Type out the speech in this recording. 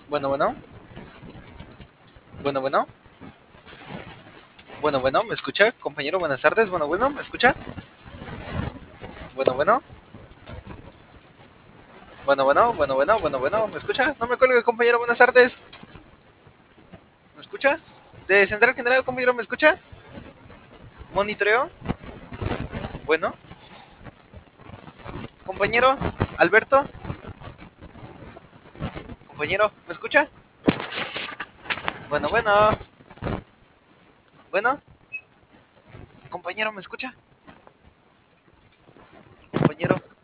Bueno, bueno. Bueno, bueno. Bueno, bueno, ¿me escucha? Compañero, buenas tardes. Bueno, bueno, ¿me escucha? Bueno, bueno. Bueno, bueno, bueno, bueno, bueno, bueno, ¿me escucha? No me cuelgue, compañero, buenas tardes. ¿Me escucha? De Central General, compañero, ¿me escucha? Monitoreo. Bueno. Compañero, Alberto. Compañero, ¿me escucha? Bueno, bueno. Bueno. Compañero, ¿me escucha?